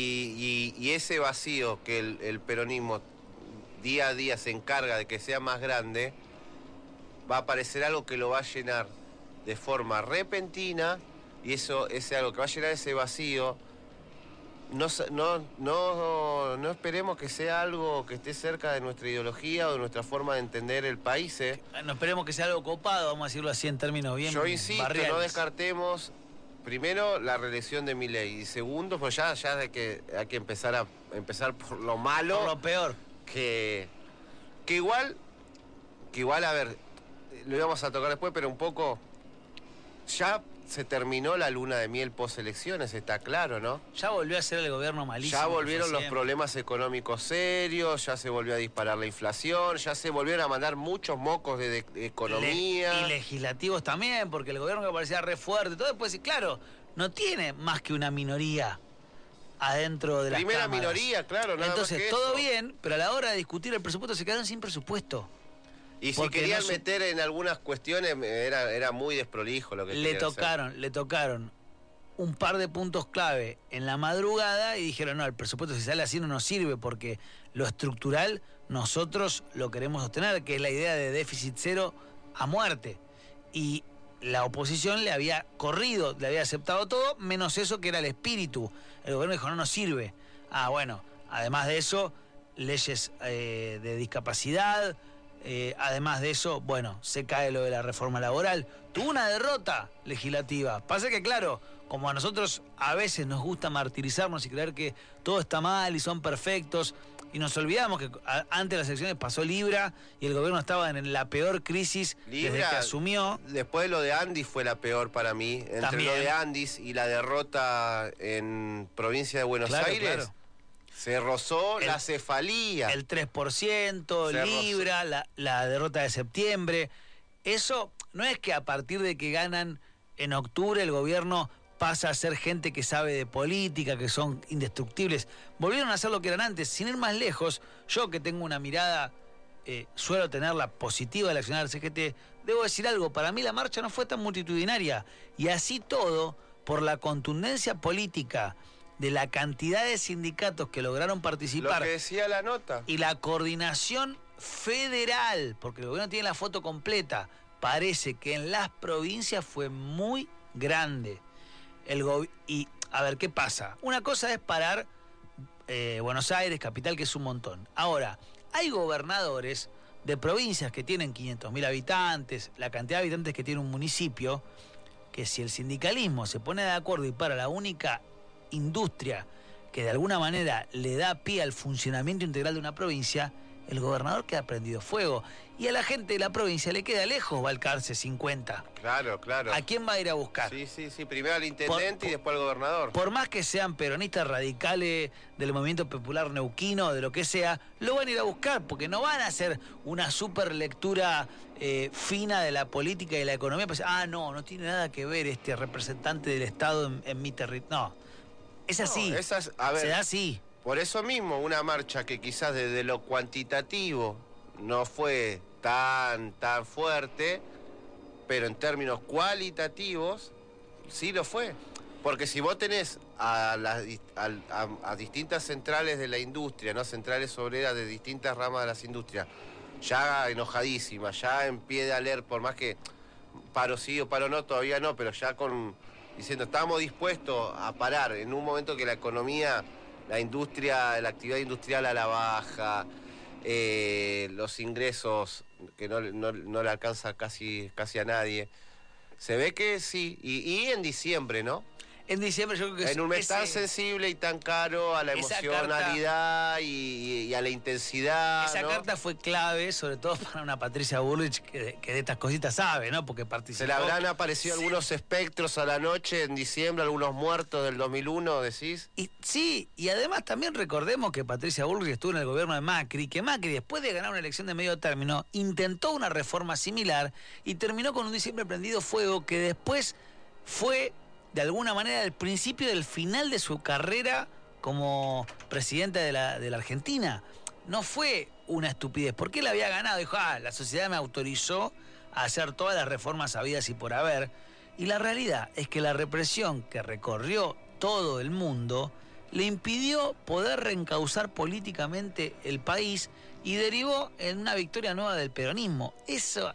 y, y ese vacío que el, el peronismo día a día se encarga de que sea más grande, va a aparecer algo que lo va a llenar de forma repentina, y eso es algo que va a llenar ese vacío. No, no, no, no esperemos que sea algo que esté cerca de nuestra ideología o de nuestra forma de entender el país, ¿eh? No esperemos que sea algo copado, vamos a decirlo así en términos bien Yo insisto, barriales. No descartemos, primero, la reelección de Milei, y segundo, pues ya, ya hay, que, hay que empezar a empezar por lo malo. Por lo peor. Que, que igual, que igual, a ver, lo íbamos a tocar después, pero un poco, ya se terminó la luna de miel post-elecciones, está claro, ¿no? Ya volvió a ser el gobierno malísimo. Ya volvieron los problemas económicos serios, ya se volvió a disparar la inflación, ya se volvieron a mandar muchos mocos de, de, de economía. Le, y legislativos también, porque el gobierno que parecía re fuerte, todo después, claro, no tiene más que una minoría adentro de la Primera minoría, claro, nada Entonces, más que todo eso. bien, pero a la hora de discutir el presupuesto se quedaron sin presupuesto. Y si Porque querían no se... meter en algunas cuestiones, era, era muy desprolijo lo que le querían tocaron, hacer. le tocaron un par de puntos clave en la madrugada y dijeron, no, el presupuesto si sale así no nos sirve porque lo estructural nosotros lo queremos sostener, que es la idea de déficit cero a muerte. Y la oposición le había corrido, le había aceptado todo, menos eso que era el espíritu. El gobierno dijo, no nos sirve. Ah, bueno, además de eso, leyes eh, de discapacidad. Eh, además de eso, bueno, se cae lo de la reforma laboral. Tuvo una derrota legislativa. Pasa que, claro, como a nosotros a veces nos gusta martirizarnos y creer que todo está mal y son perfectos, y nos olvidamos que a, antes de las elecciones pasó Libra y el gobierno estaba en la peor crisis Libra, desde que asumió. Después de lo de Andis fue la peor para mí. Entre También. lo de Andis y la derrota en provincia de Buenos Claro, Aires, claro. se rozó El- la cefalía. El tres por ciento, Se Libra, la, la derrota de septiembre. Eso no es que a partir de que ganan en octubre el gobierno pasa a ser gente que sabe de política, que son indestructibles. Volvieron a hacer lo que eran antes. Sin ir más lejos, yo que tengo una mirada, eh, suelo tenerla positiva del accionar del C G T, debo decir algo, para mí la marcha no fue tan multitudinaria. Y así todo, por la contundencia política de la cantidad de sindicatos que lograron participar Lo que decía la nota. y la coordinación federal, porque el gobierno tiene la foto completa, parece que en las provincias fue muy grande. El gobi- y a ver, ¿qué pasa? Una cosa es parar eh, Buenos Aires, capital, que es un montón. Ahora, hay gobernadores de provincias que tienen quinientos mil habitantes, la cantidad de habitantes que tiene un municipio, que si el sindicalismo se pone de acuerdo y para la única industria que de alguna manera le da pie al funcionamiento integral de una provincia, el gobernador queda prendido fuego. Y a la gente de la provincia le queda lejos Balcarce cincuenta. Claro, claro. ¿A quién va a ir a buscar? Sí, sí, sí. Primero al intendente Por- y después al gobernador. Por más que sean peronistas radicales del movimiento popular neuquino, de lo que sea, lo van a ir a buscar, porque no van a hacer una super lectura eh, fina de la política y de la economía. Pues, ah, no, no tiene nada que ver este representante del Estado en, en mi territorio. No, es así. No, esas- a ver, se da así. Por eso mismo, una marcha que quizás desde lo cuantitativo no fue tan, tan fuerte, pero en términos cualitativos sí lo fue. Porque si vos tenés a, las, dis- al- a, a distintas centrales de la industria, ¿no? Centrales obreras de distintas ramas de las industrias, ya enojadísimas, ya en pie de alerta, por más que paro sí o paro no, todavía no, pero ya con diciendo, estamos dispuestos a parar en un momento que la economía, la industria, la actividad industrial a la baja, eh, los ingresos que no, no, no le alcanza casi, casi a nadie. Se ve que sí, y, y en diciembre, ¿no? En diciembre yo creo que En un mes ese- tan sensible y tan caro a la esa emocionalidad y, y a la intensidad, Esa ¿no? carta fue clave, sobre todo para una Patricia Bullrich que, que de estas cositas sabe, ¿no? Porque participó. Se le habrán aparecido algunos espectros a la noche en diciembre, algunos muertos del dos mil uno, decís. Y, sí, y además también recordemos que Patricia Bullrich estuvo en el gobierno de Macri, que Macri, después de ganar una elección de medio término, intentó una reforma similar y terminó con un diciembre prendido fuego que después fue, de alguna manera, el principio del final de su carrera como presidenta de la, de la Argentina. No fue una estupidez, porque él había ganado, dijo, ah, la sociedad me autorizó a hacer todas las reformas habidas y por haber. Y la realidad es que la represión que recorrió todo el mundo le impidió poder reencauzar políticamente el país y derivó en una victoria nueva del peronismo. Eso,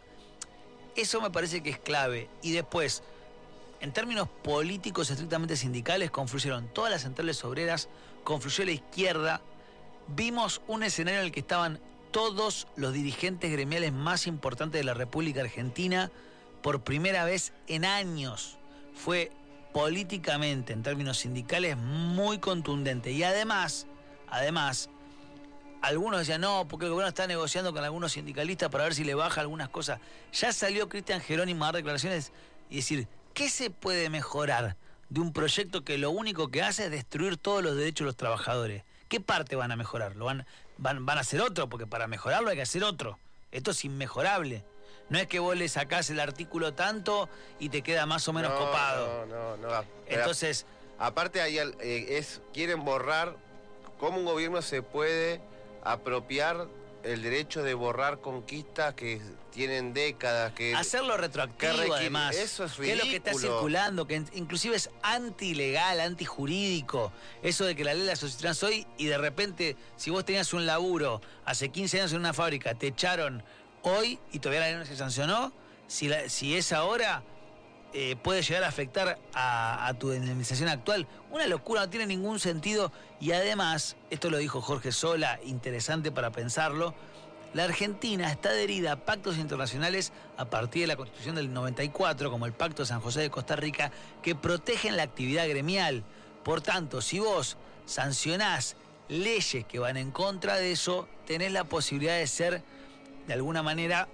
eso me parece que es clave. Y después, en términos políticos estrictamente sindicales, confluyeron todas las centrales obreras, confluyó la izquierda. Vimos un escenario en el que estaban todos los dirigentes gremiales más importantes de la República Argentina por primera vez en años. Fue políticamente, en términos sindicales, muy contundente. Y además, además, algunos decían, no, porque el gobierno está negociando con algunos sindicalistas para ver si le baja algunas cosas. Ya salió Cristian Jerónimo a dar declaraciones y decir, ¿qué se puede mejorar de un proyecto que lo único que hace es destruir todos los derechos de los trabajadores? ¿Qué parte van a mejorar? ¿Lo van, van, van a hacer otro? Porque para mejorarlo hay que hacer otro. Esto es inmejorable. No es que vos le sacás el artículo tanto y te queda más o menos No, copado. No, no, no. Pero Entonces, aparte hay al- eh, es quieren borrar cómo un gobierno se puede apropiar el derecho de borrar conquistas que tienen décadas, que hacerlo retroactivo, que requiere- además. eso es Que es lo que está ridículo. circulando, que inclusive es antilegal, antijurídico. Eso de que la ley la sociedad hoy y de repente, si vos tenías un laburo hace quince años en una fábrica, te echaron hoy y todavía la ley no se sancionó, si, la- si es ahora, eh, puede llegar a afectar a, a tu indemnización actual. Una locura, no tiene ningún sentido. Y además, esto lo dijo Jorge Sola, interesante para pensarlo, la Argentina está adherida a pactos internacionales a partir de la Constitución del noventa y cuatro, como el Pacto de San José de Costa Rica, que protegen la actividad gremial. Por tanto, si vos sancionás leyes que van en contra de eso, tenés la posibilidad de ser, de alguna manera,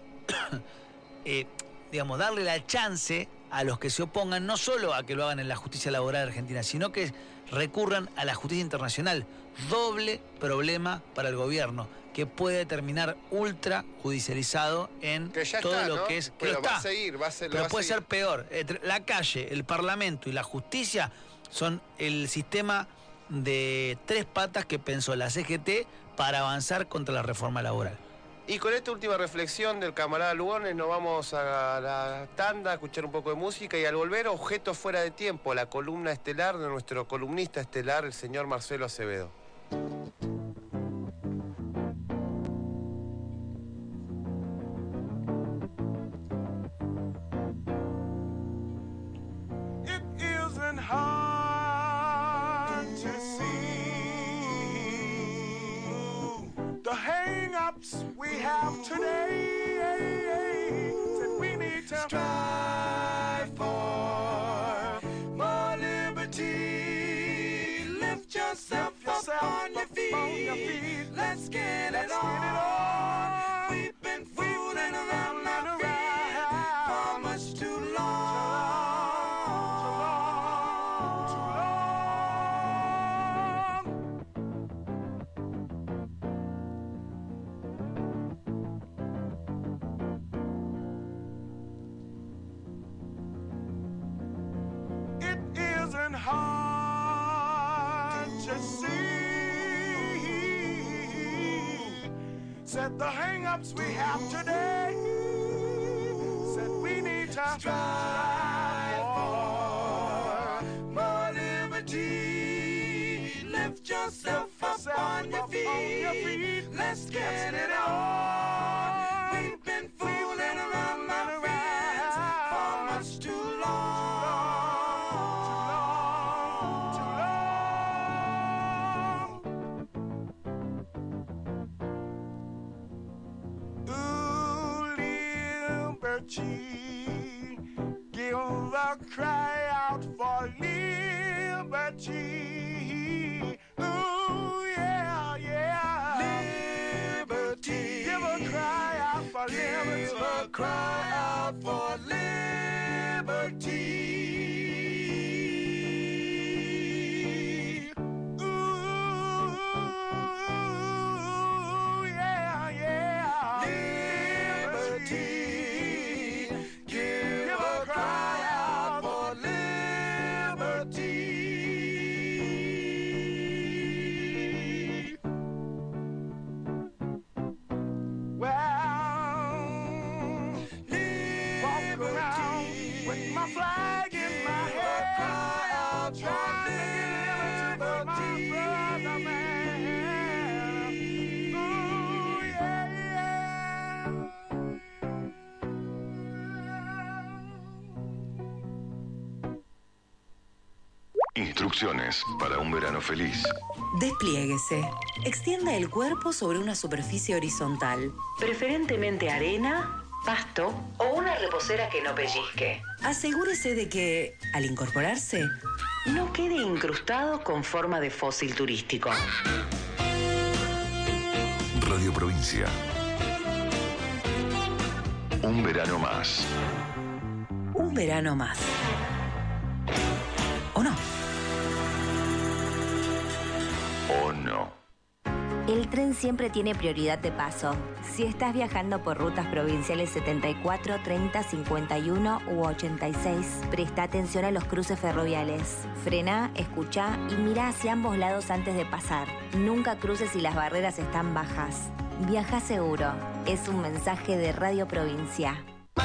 eh, digamos, darle la chance a los que se opongan, no solo a que lo hagan en la justicia laboral argentina, sino que recurran a la justicia internacional. Doble problema para el gobierno, que puede terminar ultra judicializado en Que ya todo está, lo ¿no? que es... Que Pero lo va está. a seguir, va a ser- lo Pero va a puede seguir. ser peor. Entre la calle, el parlamento y la justicia son el sistema de tres patas que pensó la C G T para avanzar contra la reforma laboral. Y con esta última reflexión del camarada Lugones nos vamos a la tanda a escuchar un poco de música y al volver, objeto fuera de tiempo, la columna estelar de nuestro columnista estelar, el señor Marcelo Acevedo. It isn't hard to see the hang-ups we have today. Said we need to strive for more liberty. Lift yourself, up, on your feet. Let's get it on. should see. Said the hang-ups we have today, said we need to strive for more liberty. Lift yourself up on your feet. Let's get it on. We've been fooling around, my friends, for much too long. Too long, too long. Ooh, liberty. Give a cry out for liberty. Ooh, yeah, yeah. Liberty. Give a cry out for liberty. Give a cry out for liberty. Ooh, yeah, yeah. Liberty. Give a cry out for liberty. Well, walk around with my flag in my hand, trying to get liberty, my brother man. Ooh, yeah, yeah. Instrucciones para un verano feliz. Despliéguese. Extienda el cuerpo sobre una superficie horizontal, preferentemente arena, pasto o una reposera que no pellizque. Asegúrese de que, al incorporarse, no quede incrustado con forma de fósil turístico. Radio Provincia. Un verano más. Un verano más. ¿O no? ¿O no? El tren siempre tiene prioridad de paso. Si estás viajando por rutas provinciales setenta y cuatro, treinta, cincuenta y uno u ochenta y seis, presta atención a los cruces ferroviales. Frená, escuchá y mirá hacia ambos lados antes de pasar. Nunca cruces si las barreras están bajas. Viaja seguro. Es un mensaje de Radio Provincia.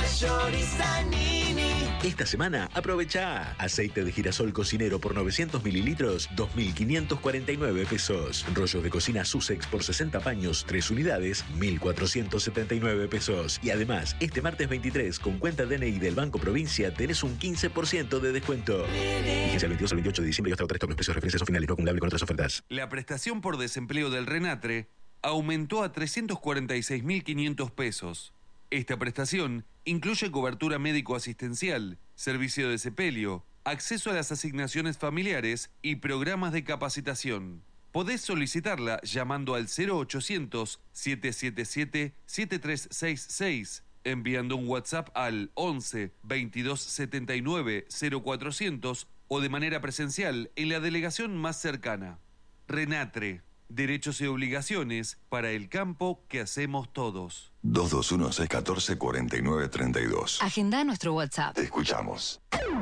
Esta semana aprovecha aceite de girasol cocinero por novecientos mililitros, dos mil quinientos cuarenta y nueve pesos. Rollos de cocina Sussex por sesenta paños, tres unidades, mil cuatrocientos setenta y nueve pesos. Y además, este martes veintitrés, con cuenta D N I del Banco Provincia, tenés un quince por ciento de descuento. Vigencia el veintidós al veintiocho de diciembre y hasta otros precios. Referencias son finales, no acumulable con otras ofertas. La prestación por desempleo del Renatre aumentó a trescientos cuarenta y seis mil quinientos pesos. Esta prestación incluye cobertura médico-asistencial, servicio de sepelio, acceso a las asignaciones familiares y programas de capacitación. Podés solicitarla llamando al cero ochocientos, siete siete siete, siete tres seis seis, enviando un WhatsApp al once, veintidós setenta y nueve, cero cuatrocientos o de manera presencial en la delegación más cercana. Renatre. Derechos y obligaciones para el campo que hacemos todos. dos dos uno, seis uno cuatro, cuatro nueve tres dos. Agenda nuestro WhatsApp. Te escuchamos.